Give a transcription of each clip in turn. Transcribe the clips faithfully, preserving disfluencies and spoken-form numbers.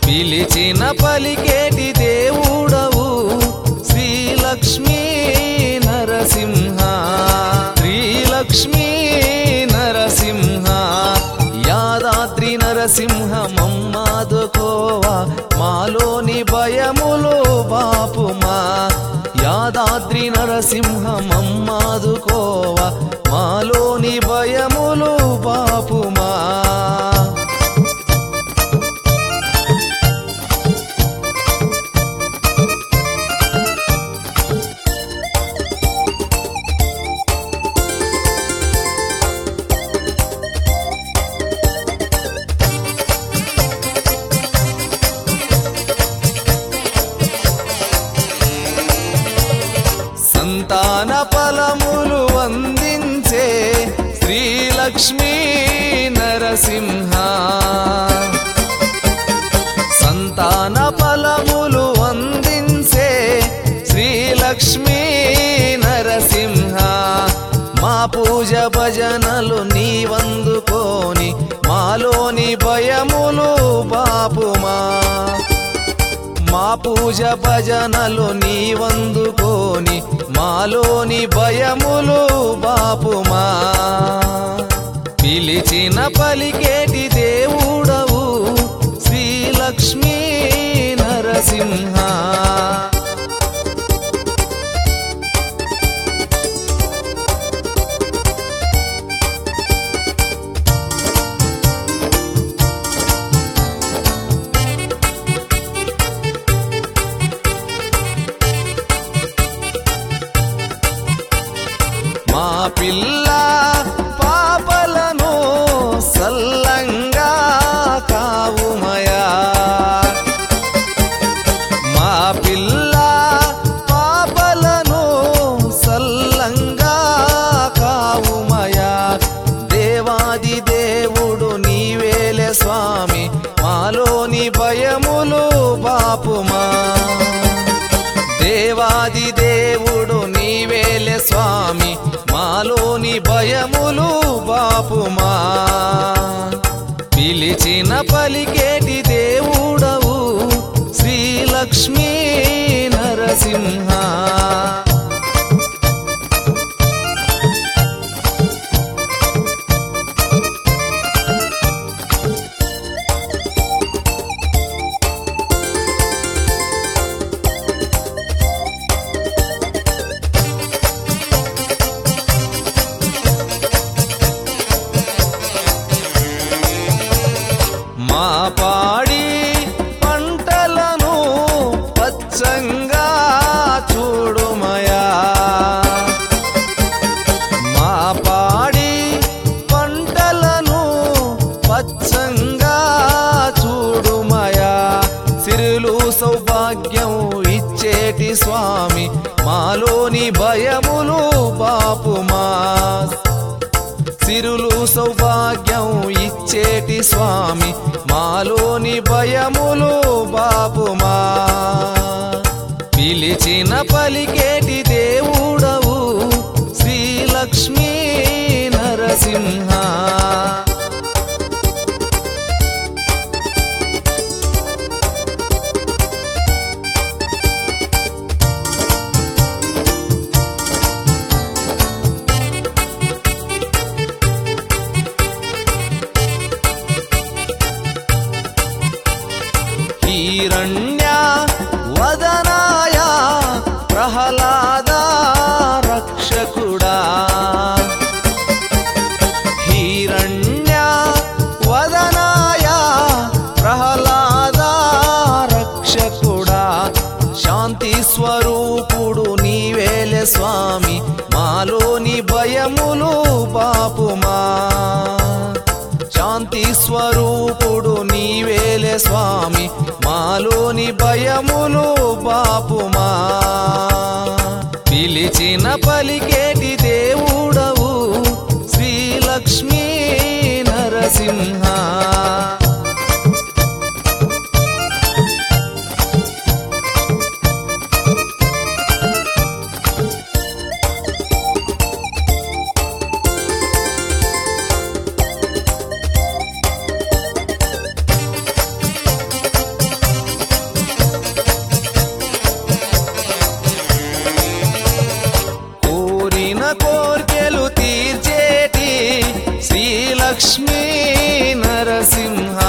పిలిచిన పలికేటి దేవుడవు శ్రీలక్ష్మీ నరసింహ శ్రీలక్ష్మీ నరసింహ యాదాద్రి నరసింహ మమ్మాదుకోవా మాలోని భయములు బాపుమా యాదాద్రి నరసింహ మమ్మాదుకోవా మాలోని భయములు బాపుమా సంతాన ఫలములు అందించే శ్రీలక్ష్మీ నరసింహ సంతాన ఫలములు అందించే శ్రీలక్ష్మీ నరసింహ మా పూజ భజనలు నీవందుకోని మాలోని భయములు బాపుమా మా పూజ భజనలు నీవందుకోని మాలోని భయములు బాపుమా పిలిచిన పలికేటి దేవుడవు శ్రీలక్ష్మీ నరసింహ మా పిల్ల పాపలను సల్లంగా కావుమయా మా పిల్ల పాపలను సల్లంగా కావుమయా దేవాది దేవుడు నీవేలే స్వామి మాలోని భయములు బాపుమా దేవాది దేవుడు నీవేలే స్వామి మాలోని భయములు బాపుమా పిలిచిన పలికేటి దేవుడవు శ్రీలక్ష్మీ నరసింహ మా పాడి పంటలను పచ్చంగా చూడుమయా మా పాడి పంటలను పచ్చంగా చూడుమయా సిరులు సౌభాగ్యం ఇచ్చేటి స్వామి మాలోని భయములు బాపుమా సిరులు సౌభాగ్యం ఇచ్చేటి స్వామి మాలోని భయములు బాపుమా పిలిచిన పలికేటి దేవుడవు శ్రీలక్ష్మీ నరసింహ హిరణ్య వదనాయ ప్రహ్లాద రక్షకుడా హిరణ్య వదనాయ ప్రహ్లాద రక్షకుడా శాంతి స్వరూపుడు నీవేలే స్వామి మాలోని భయములు బాపుమా శాంతి స్వరూపుడు నీవేలే స్వామి మాలోని భయములు బాపుమా పిలిచిన పలికేటి దేవుడవు శ్రీలక్ష్మీ నరసింహ లక్ష్మీ నరసింహ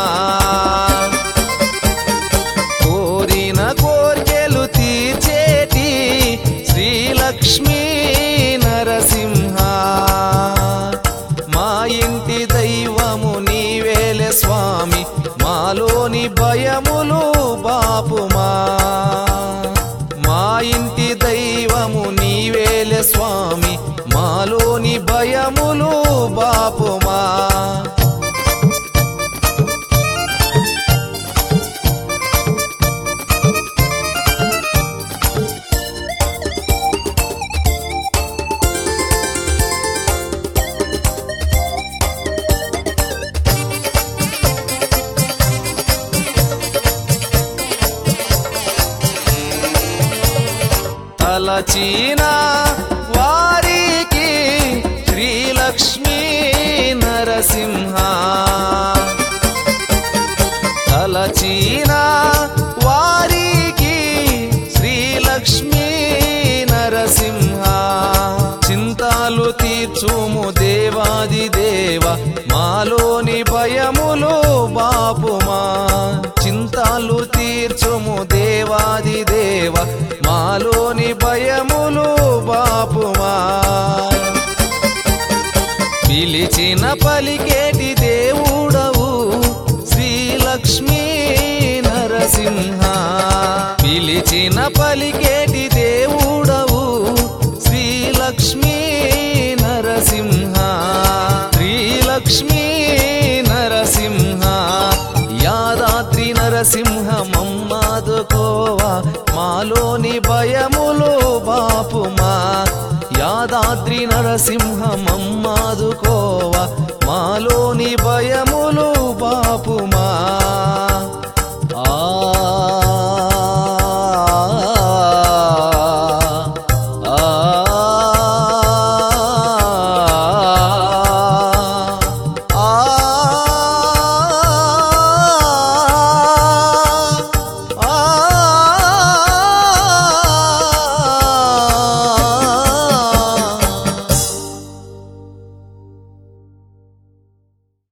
కోరిన కోర్కెలు తీర్చేటి శ్రీ లక్ష్మీ నరసింహ మా ఇంటి దైవము నీవేలే స్వామి మాలోని భయములు బాపుమా మా ఇంటి దైవము నీవేలే స్వామి మాలోని భయములు బాపుమా తలచిన వారికి శ్రీ లక్ష్మీ నరసింహ తలచిన వారికి శ్రీ లక్ష్మీ నరసింహ చింతాలు తీర్చుము దేవాది దేవ మాలోని భయములు బాపుమా చింతాలు తీర్చుము దేవాది దేవ మాలోని భయములు బాపుమా పిలిచిన పలికేటి దేవుడవు శ్రీ లక్ష్మీ నరసింహ పిలిచిన పలికేటి దేవుడవు శ్రీ లక్ష్మీ నరసింహ శ్రీ లక్ష్మీ నరసింహ యాదాద్రి నరసింహ మమ్మాదుకోవా మాలోని భయములు బాపుమా యాదాద్రి నరసింహ మమ్మాదుకోవా